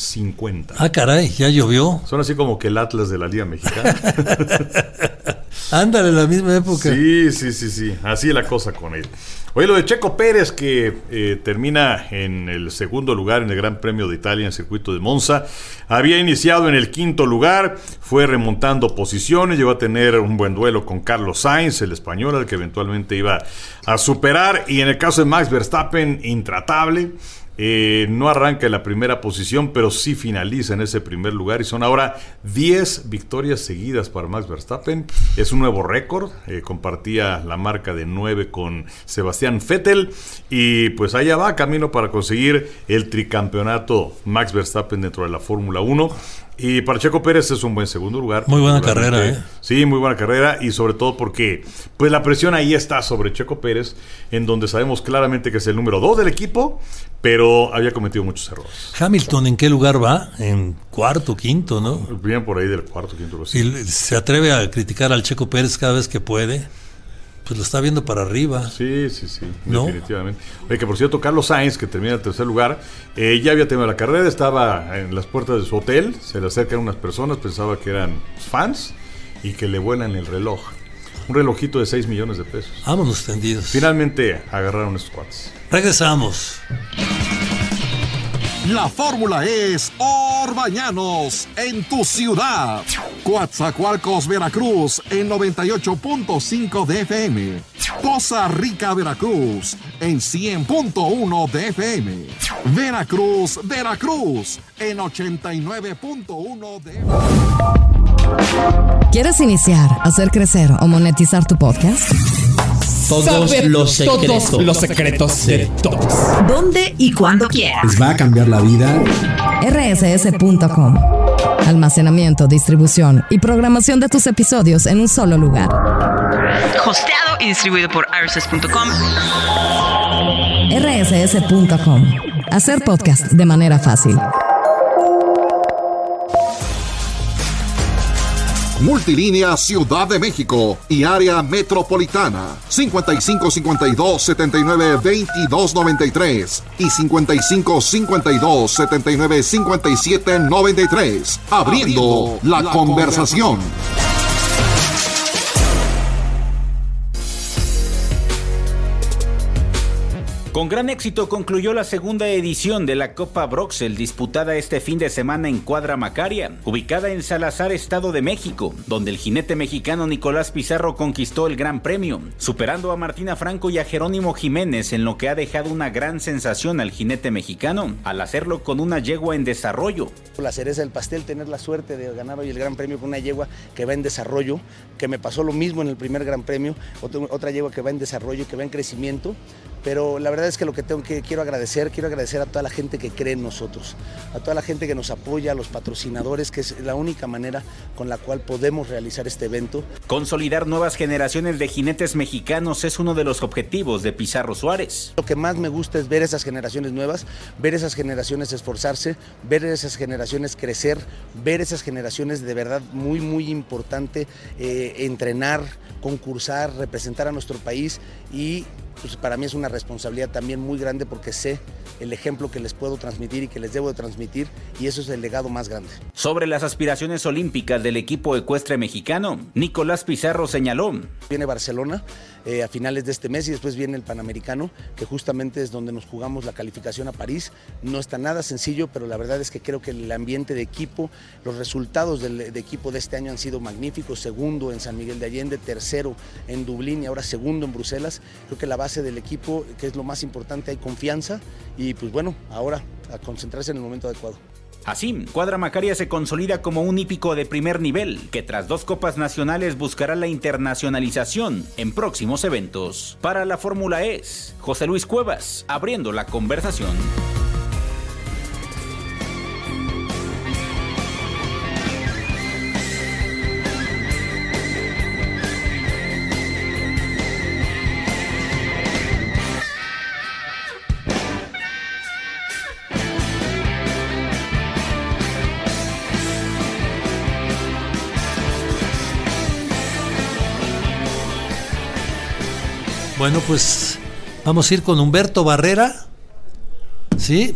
1950. Ah, caray, ya llovió. Son así como que el Atlas de la Liga Mexicana. Ándale, la misma época. Sí. Así es la cosa con él. Oye, lo de Checo Pérez, que termina en el segundo lugar en el Gran Premio de Italia en el circuito de Monza. Había iniciado en el quinto lugar, fue remontando posiciones, llegó a tener un buen duelo con Carlos Sainz, el español, al que eventualmente iba a superar. Y en el caso de Max Verstappen, intratable. No arranca en la primera posición, pero sí finaliza en ese primer lugar, y son ahora 10 victorias seguidas para Max Verstappen. Es un nuevo récord, compartía la marca de 9 con Sebastián Vettel, y pues allá va camino para conseguir el tricampeonato Max Verstappen dentro de la Fórmula 1. Y para Checo Pérez es un buen segundo lugar. Muy buena carrera, Sí, muy buena carrera, y sobre todo porque pues la presión ahí está sobre Checo Pérez, en donde sabemos claramente que es el número 2 del equipo, pero había cometido muchos errores. Hamilton, ¿en qué lugar va? En cuarto, quinto, ¿no? Bien por ahí del cuarto, quinto. Sí. Y se atreve a criticar al Checo Pérez cada vez que puede. Pues lo está viendo para arriba. Sí, ¿no? Definitivamente. Oye, que por cierto, Carlos Sainz, que termina en el tercer lugar, ya había terminado la carrera, estaba en las puertas de su hotel, se le acercan unas personas, pensaba que eran fans, y que le vuelan el reloj. Un relojito de 6 millones de pesos. Vámonos tendidos. Finalmente agarraron estos cuates. Regresamos. La fórmula es Orbañanos en tu ciudad. Coatzacoalcos, Veracruz en 98.5 de FM. Poza Rica, Veracruz en 100.1 de FM. Veracruz en 89.1 de FM. ¿Quieres iniciar, hacer crecer o monetizar tu podcast? Todos los secretos de todos. ¿Dónde y cuándo quieras? Les va a cambiar la vida. rss.com. Almacenamiento, distribución y programación de tus episodios en un solo lugar. Hosteado y distribuido por rss.com. rss.com. Hacer podcast de manera fácil. Multilínea Ciudad de México y área metropolitana 5552-792293 y 5552-795793. Abriendo la conversación. Con gran éxito concluyó la segunda edición de la Copa Broxel, disputada este fin de semana en Cuadra Macaria, ubicada en Salazar, Estado de México, donde el jinete mexicano Nicolás Pizarro conquistó el Gran Premio, superando a Martina Franco y a Jerónimo Jiménez, en lo que ha dejado una gran sensación al jinete mexicano, al hacerlo con una yegua en desarrollo. La cereza del pastel, tener la suerte de ganar hoy el Gran Premio con una yegua que va en desarrollo, que me pasó lo mismo en el primer Gran Premio, otra yegua que va en desarrollo, que va en crecimiento. Pero la verdad es que quiero agradecer a toda la gente que cree en nosotros, a toda la gente que nos apoya, a los patrocinadores, que es la única manera con la cual podemos realizar este evento. Consolidar nuevas generaciones de jinetes mexicanos es uno de los objetivos de Pizarro Suárez. Lo que más me gusta es ver esas generaciones nuevas, ver esas generaciones esforzarse, ver esas generaciones crecer, ver esas generaciones de verdad muy, muy importante, entrenar, concursar, representar a nuestro país, y pues para mí es una responsabilidad también muy grande, porque sé el ejemplo que les puedo transmitir y que les debo de transmitir, y eso es el legado más grande. Sobre las aspiraciones olímpicas del equipo ecuestre mexicano, Nicolás Pizarro señaló: viene Barcelona a finales de este mes, y después viene el Panamericano, que justamente es donde nos jugamos la calificación a París. No está nada sencillo, pero la verdad es que creo que el ambiente de equipo, los resultados de equipo de este año han sido magníficos. Segundo en San Miguel de Allende, tercero en Dublín y ahora segundo en Bruselas. Creo que la base del equipo, que es lo más importante, hay confianza, y pues bueno, ahora a concentrarse en el momento adecuado. Así, Cuadra Macaria se consolida como un hípico de primer nivel, que tras 2 copas nacionales buscará la internacionalización en próximos eventos. Para la Fórmula E, José Luis Cuevas, abriendo la conversación. Bueno, pues vamos a ir con Humberto Barrera, ¿sí?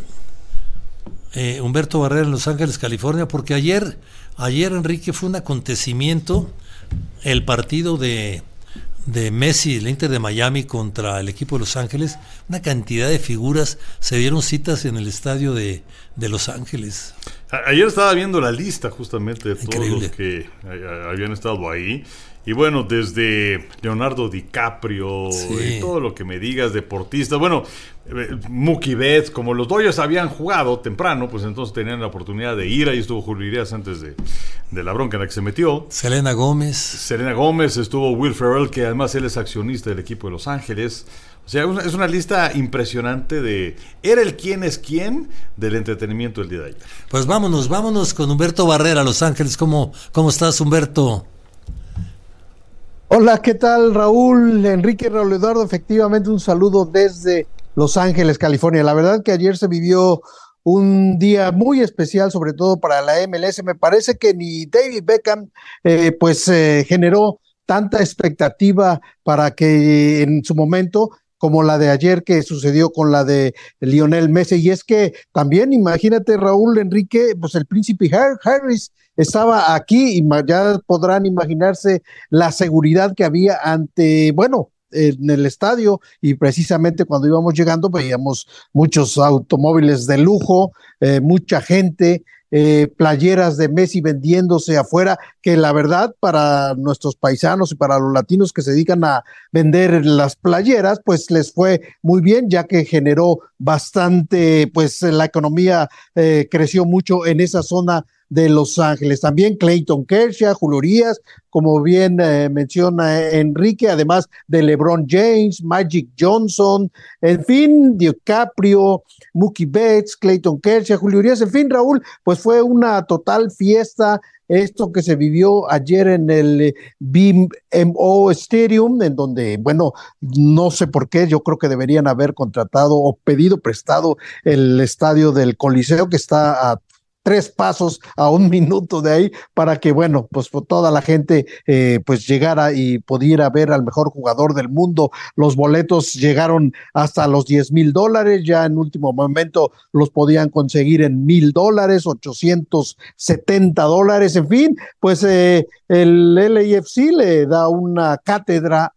Humberto Barrera en Los Ángeles, California, porque ayer, Enrique, fue un acontecimiento el partido de Messi, el Inter de Miami contra el equipo de Los Ángeles, una cantidad de figuras se dieron citas en el estadio de Los Ángeles. Ayer estaba viendo la lista justamente de todos Increíble. los que habían estado ahí. Y bueno, desde Leonardo DiCaprio, y todo lo que me digas, deportistas, bueno, Mookie Betts, como los Dodgers habían jugado temprano, pues entonces tenían la oportunidad de ir. Ahí estuvo Julio Urias antes de la bronca en la que se metió. Selena Gómez, estuvo Will Ferrell, que además él es accionista del equipo de Los Ángeles. O sea, es una lista impresionante era el quién es quién del entretenimiento del día de ayer. Pues vámonos con Humberto Barrera, Los Ángeles. ¿Cómo estás, Humberto? Hola, ¿qué tal, Raúl? Enrique, Raúl Eduardo, efectivamente un saludo desde Los Ángeles, California. La verdad que ayer se vivió un día muy especial, sobre todo para la MLS. Me parece que ni David Beckham generó tanta expectativa para que en su momento como la de ayer que sucedió con la de Lionel Messi. Y es que también, imagínate, Raúl, Enrique, pues el príncipe Harris estaba aquí y ya podrán imaginarse la seguridad que había en el estadio, y precisamente cuando íbamos llegando veíamos muchos automóviles de lujo, mucha gente, playeras de Messi vendiéndose afuera, que la verdad para nuestros paisanos y para los latinos que se dedican a vender las playeras, pues les fue muy bien, ya que generó bastante, pues la economía creció mucho en esa zona de Los Ángeles. También Clayton Kershaw, Julio Urias, como bien menciona Enrique, además de LeBron James, Magic Johnson, en fin, DiCaprio, Mookie Betts, Clayton Kershaw, Julio Urias, en fin, Raúl, pues fue una total fiesta esto que se vivió ayer en el BMO Stadium, en donde, bueno, no sé por qué, yo creo que deberían haber contratado o pedido prestado el estadio del Coliseo, que está a 3 pasos, a 1 minuto de ahí, para que, bueno, pues toda la gente pues llegara y pudiera ver al mejor jugador del mundo. Los boletos llegaron hasta los $10,000, ya en último momento los podían conseguir en $1,000, $870, en fin, pues el LAFC le da una cátedra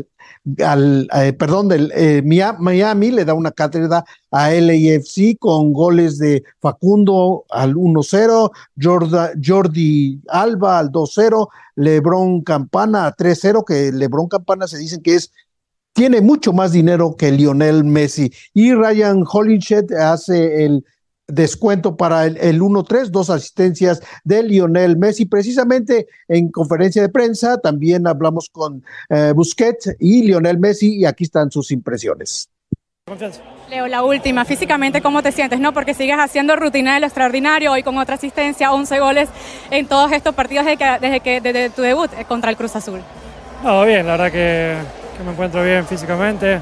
Miami le da una cátedra a LAFC con goles de Facundo al 1-0, Jordi Alba al 2-0, LeBron Campana a 3-0, que LeBron Campana se dicen que tiene mucho más dinero que Lionel Messi, y Ryan Holinshed hace el descuento para el 1-3, 2 asistencias de Lionel Messi. Precisamente en conferencia de prensa también hablamos con Busquets y Lionel Messi, y aquí están sus impresiones. Leo, la última, físicamente, ¿cómo te sientes? ¿No? Porque sigues haciendo rutina de lo extraordinario, hoy con otra asistencia, 11 goles en todos estos partidos desde tu debut contra el Cruz Azul. No, bien, la verdad que me encuentro bien físicamente.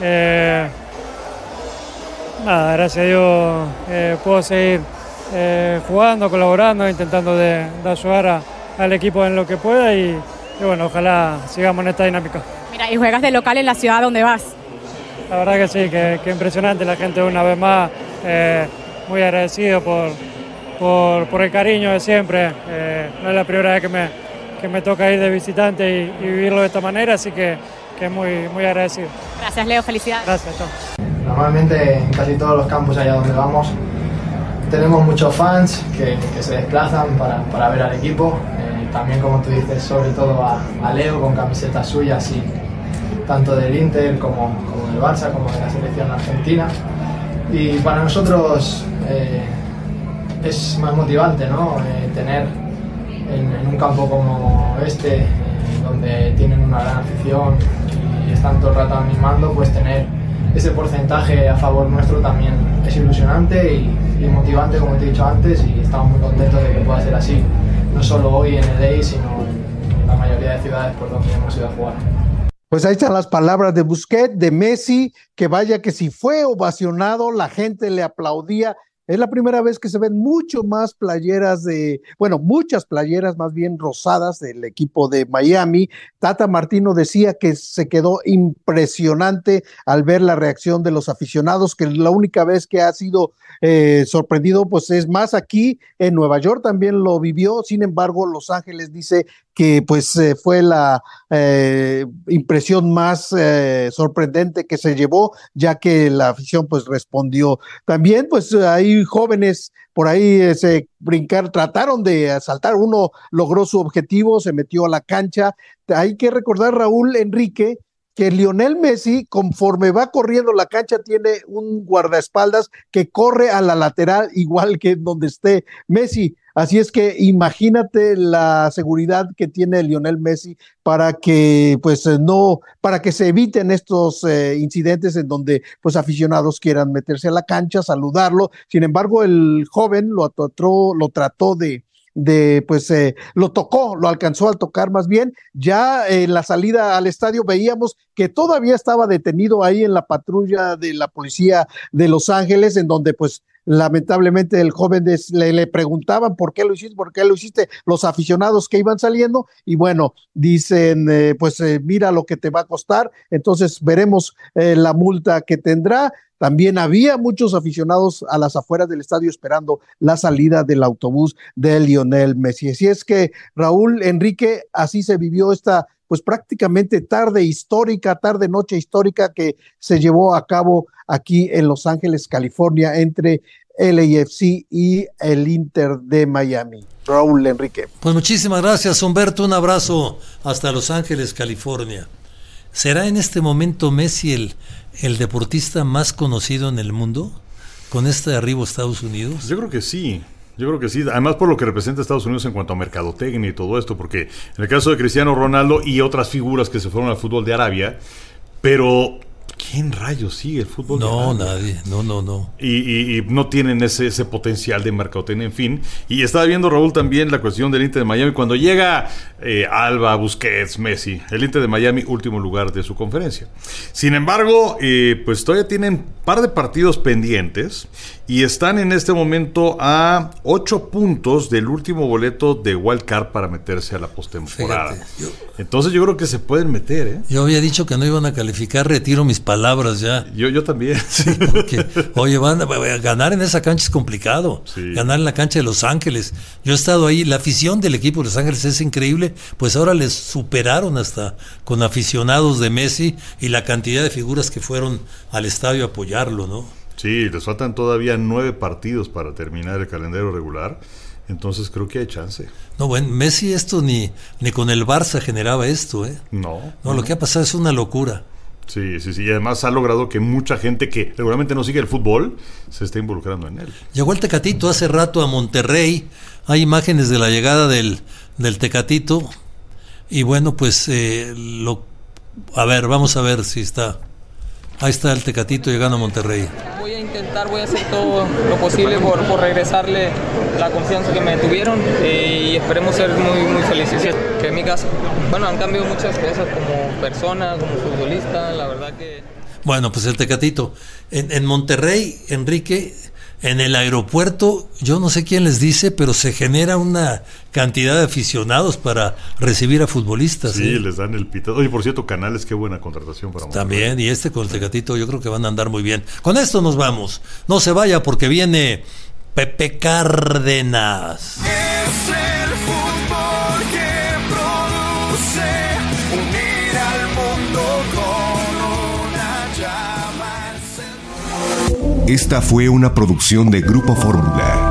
Gracias a Dios puedo seguir jugando, colaborando, intentando de ayudar al equipo en lo que pueda, y bueno, ojalá sigamos en esta dinámica. Mira, y juegas de local en la ciudad donde vas. La verdad que sí, que impresionante, la gente una vez más, muy agradecido por el cariño de siempre. No es la primera vez que me toca ir de visitante y vivirlo de esta manera, así que muy, muy agradecido. Gracias, Leo, felicidades. Gracias, chao. Normalmente en casi todos los campos allá donde vamos tenemos muchos fans que se desplazan para ver al equipo, también, como tú dices, sobre todo a Leo con camisetas suyas, y tanto del Inter como del Barça, como de la selección argentina, y para nosotros es más motivante, ¿no? Tener en un campo como este, donde tienen una gran afición y están todo el rato animando, pues tener ese porcentaje a favor nuestro también es ilusionante y motivante, como te he dicho antes, y estamos muy contentos de que pueda ser así, no solo hoy en LA, sino en la mayoría de ciudades por donde hemos ido a jugar. Pues ahí están las palabras de Busquets, de Messi, que vaya que si fue ovacionado, la gente le aplaudía Es la primera vez que se ven mucho más muchas playeras más bien rosadas del equipo de Miami. Tata Martino decía que se quedó impresionante al ver la reacción de los aficionados, que la única vez que ha sido sorprendido, pues es más aquí en Nueva York también lo vivió. Sin embargo, Los Ángeles dice que pues fue la impresión más sorprendente que se llevó, ya que la afición pues respondió. También pues hay jóvenes por ahí trataron de asaltar, uno logró su objetivo, se metió a la cancha. Hay que recordar, Raúl, Enrique, que Lionel Messi, conforme va corriendo la cancha, tiene un guardaespaldas que corre a la lateral igual que donde esté Messi. Así es que imagínate la seguridad que tiene Lionel Messi para que se eviten estos incidentes en donde pues aficionados quieran meterse a la cancha, saludarlo. Sin embargo, el joven lo alcanzó a tocar más bien. Ya en la salida al estadio veíamos que todavía estaba detenido ahí en la patrulla de la policía de Los Ángeles, en donde pues lamentablemente el joven le preguntaban ¿por qué lo hiciste? Los aficionados que iban saliendo, y bueno, dicen mira lo que te va a costar, entonces veremos la multa que tendrá. También había muchos aficionados a las afueras del estadio esperando la salida del autobús de Lionel Messi. Así es que, Raúl, Enrique, así se vivió esta pues prácticamente noche histórica que se llevó a cabo aquí en Los Ángeles, California, entre LAFC y el Inter de Miami. Raúl, Enrique. Pues muchísimas gracias, Humberto, un abrazo hasta Los Ángeles, California. ¿Será en este momento Messi el deportista más conocido en el mundo con este arribo a Estados Unidos? Yo creo que sí. Además por lo que representa Estados Unidos en cuanto a mercadotecnia y todo esto, porque en el caso de Cristiano Ronaldo y otras figuras que se fueron al fútbol de Arabia, pero ¿quién rayos sigue el fútbol de Arabia? Nadie, no. Y no tienen ese potencial de mercadotecnia, en fin. Y estaba viendo, Raúl, también la cuestión del Inter de Miami, cuando llega Alba, Busquets, Messi, el Inter de Miami, último lugar de su conferencia. Sin embargo, pues todavía tienen un par de partidos pendientes y están en este momento a 8 puntos del último boleto de Wild Card para meterse a la postemporada. Entonces yo creo que se pueden meter, Yo había dicho que no iban a calificar, retiro mis palabras ya. Yo también. Sí. Porque, oye, ganar en esa cancha es complicado. Sí. Ganar en la cancha de Los Ángeles. Yo he estado ahí, la afición del equipo de Los Ángeles es increíble, pues ahora les superaron hasta con aficionados de Messi y la cantidad de figuras que fueron al estadio a apoyarlo, ¿no? Sí, les faltan todavía 9 partidos para terminar el calendario regular, entonces creo que hay chance. No, bueno, Messi esto ni con el Barça generaba esto, No, lo que ha pasado es una locura. Sí, y además ha logrado que mucha gente que regularmente no sigue el fútbol se esté involucrando en él. Llegó el Tecatito hace rato a Monterrey, hay imágenes de la llegada del Tecatito, y bueno, pues vamos a ver si está. Ahí está el Tecatito llegando a Monterrey. Voy a hacer todo lo posible por regresarle la confianza que me tuvieron y esperemos ser muy, muy felices. Que en mi caso, han cambiado muchas cosas como persona, como futbolista, la verdad que... Bueno, pues el Tecatito. En Monterrey, Enrique, en el aeropuerto, yo no sé quién les dice, pero se genera una cantidad de aficionados para recibir a futbolistas. Sí, les dan el pitazo. Oye, por cierto, Canales, qué buena contratación para Monterrey. También, y con el Tecatito yo creo que van a andar muy bien. Con esto nos vamos. No se vaya porque viene Pepe Cárdenas. Es el fútbol que produce unir al mundo con una llama. Esta fue una producción de Grupo Fórmula.